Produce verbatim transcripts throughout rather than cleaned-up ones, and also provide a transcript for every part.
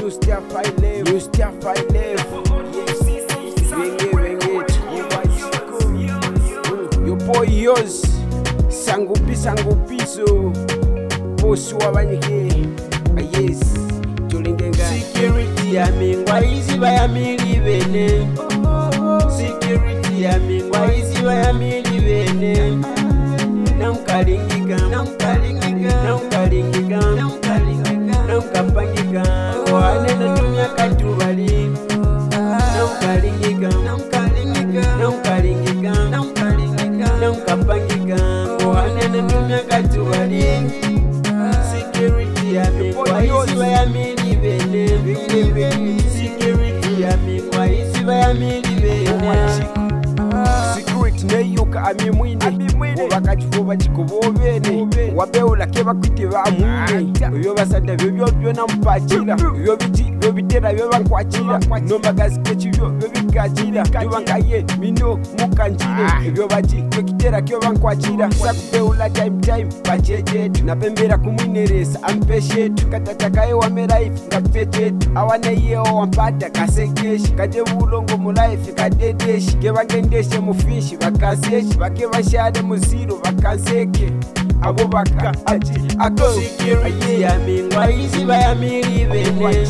New Star Five Live, New Star Five Live. Your boy yours, sangupi sangupiso, boss wabanyike, yes, tulingenga. Security ya mingwa izi baya mili bene. Security ya mingwa izi baya mili bene. Namkalingika, namkalingika, namkalingika, namkalingika, namkapangika. Wane natumia katubali. Namkalingika, namkalingika, namkalingika, namkalingika, namkapangika. Wane natumia katubali. Security ya mingwa izi baya mili bene. Security ya mingwa izi baya mili bene. Security neyuka amimwine wakachikuba chikubobene wabeula keba kwite bamwine uyo basada byo byo nampachira uyo biti byo bitera byo bankwachira no magazi kechibyo byo bikachira tubangaye mino mukanjire byo bati kwitera kyo bankwachira sakubeula time time bacheje tunapembera kumwineresa ampeshe tukatakaye wa me life ngapete awana yeo wampata kasekeshi kade bulongo mu life kadedeshi kebagendeshe mufishi bakaseshi bake bashade muziro bakazeke abo baka ati ako security ya mingwa izi baya mili bene.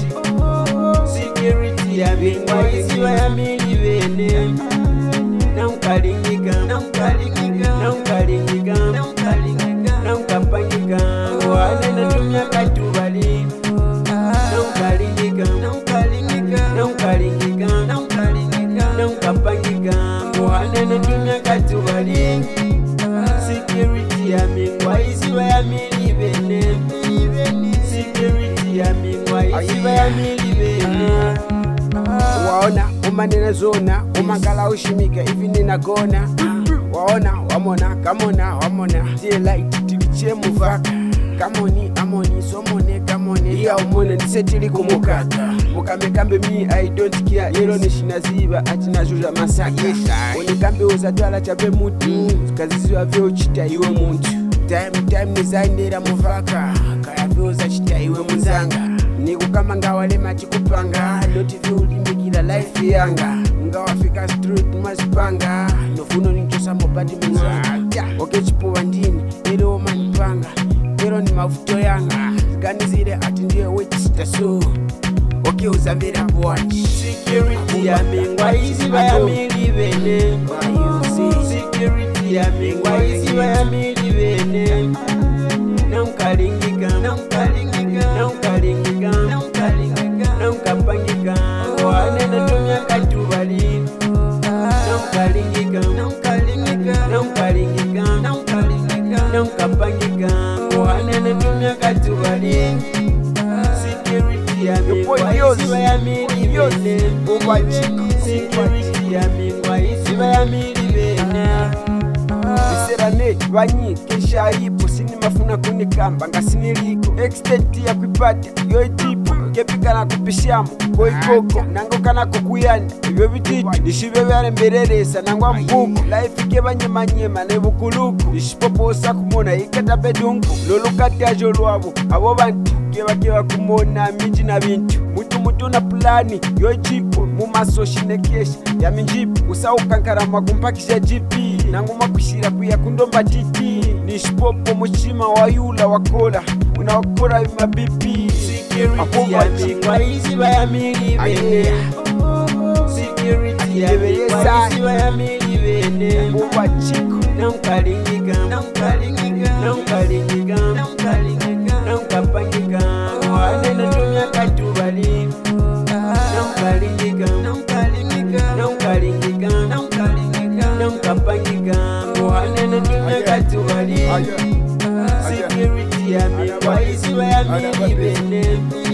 Security ya mingwa izi baya mili bene. Namkalingika, namkalingika, namkalingika, namkalingika, namkapangika. Wane natumia katubali. Namkalingika, namkalingika, namkalingika, namkalingika, namkapangika. Wane natumia katubali. Security ya mingwa izi baya mili bene. Security ya mingwa izi baya mili bene. Waona umanena zona umangala ushimika hivi ninagona. Waona wamona kamona wamona tie light tiliche muvaka kamoni amoni somone kamone ya umone nisetili kumukaka mukamekambe mi I don't care yero nishinaziba ati najuja masaka unikambe uzatwala chabe mutu kaziziwa vyo chita iwe muntu time time nizaindira muvaka kaya vyo za chita iwe muzanga niku kama ngawale machi kupanga noti vyo ulimbikila life yanga ngawafika street mazipanga nofuno ninchosa mobati muzanga oke chipo wandini ero manipanga ero ni mafuto yanga zikanizire ati ndiye wechita so oke uzambira bwani. Security ya mingwa izi baya mili bene. Security ya mingwa izi baya mili bene. Namkalingika, namkalingika, namkalingika, namkalingika, namkapangika. Wane natumia katubali. Namkalingika, namkalingika, namkalingika, namkalingika, namkapangika. Wane natumia katubali. Security ya mingwa izi baya mili bene. Security ya mingwa izi baya mili bene. Biserane banyi kesha ipo sini mafuna kunikamba ngasiniliko extent ya kwipata yo tipo kepikana kupishamu koikoko nango kana kokuyanda ibyo bititi nishibe bare mbereresa nangwa mbuko life kebanyemanyema nebukuluko ishipoposa kumona ikata bedungu lolukati ajo lwabo abo bantu keba keba kumona miji na bintu mutu mutu na plani yo tipo mu masoshinekesha ya minjipo usaukankara magumpakisha G P nangu makushira kuya kundomba titi nishipopo mushima wa yula wakola unawakora mabipi. Security ya mingwa izi baya mili bene. Security ya mingwa izi baya mili bene. Namkalingika, namkalingika, namkalingika, namkalingika, namkapangika. Wane natumia katubali. Namkalingika, namkalingika, namkalingika, namkalingika, namkapangika. Wane natumia katubali. Security ya mingwa izi baya mili bene.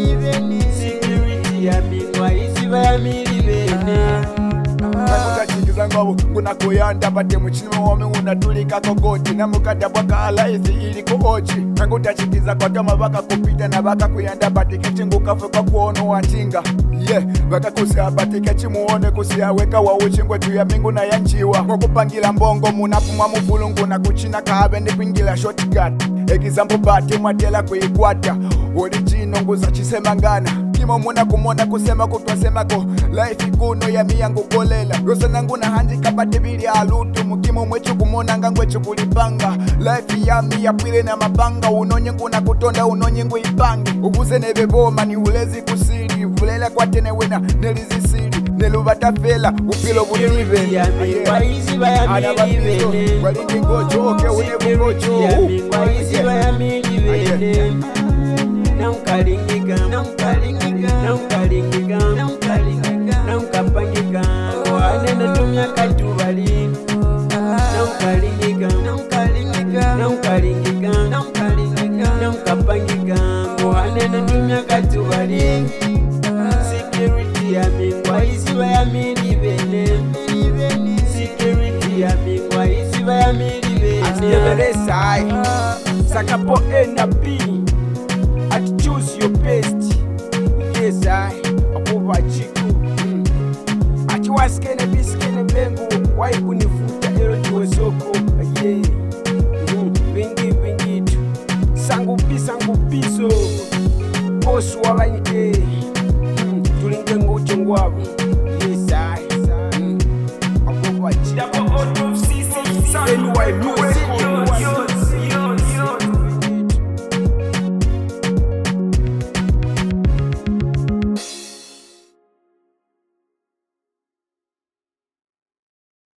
Security ya mingwa izi baya mili bene. Nakukachikiza ngabo kunakuyanda bate muchima wame unatulika kogoti namukada bwaka alaizi ili kuochi nakutachikiza kwa kama baka kupita na baka kuyanda bate kichingu kafe kwa kuono watinga yeah baka kusia bate kichimuone kusia weka wa uchingwe tu ya mingu na yanchiwa mukupangila mbongo munapumwa mufulungu na kuchina kahabe nipingila shotgun example bate mwadela kuikwata original nguza chisemangana muchimo muna kumona kusema kutwasemako life kuno ya miyangu kolela rosana nguna handika batibili alutu mukimo mwechu kumona ngangwechu kulipanga life ya miya pwile na mapanga unonye nguna kutonda unonye ngu ipangi ubuze nebeboma ni ulezi kusiri vulela kwa tene wena nelizisiri nelubatafela upilo bulibe waizi bayamilibe walindi ngocho oke unebu ngocho waizi bayamilibe namkalingika namkalingika namkalingika namkalingika namkapangika wanene tumya katubali namkalingika namkalingika namkalingika namkalingika namkapangika wanene tumya katubali security ya mingwa isiba ya milibene security ya mingwa isiba ya milibene Asiyeberesai Sakapo A na B at choose your best. Yes I Akuba chiku mm. Achiwaskene biskene bengu wai kunifuta ero tuwe soko yeah mm. Vingi vingi tu sangu pi sangu piso Bosu wabanike mm. Tulinge nguche ngwabu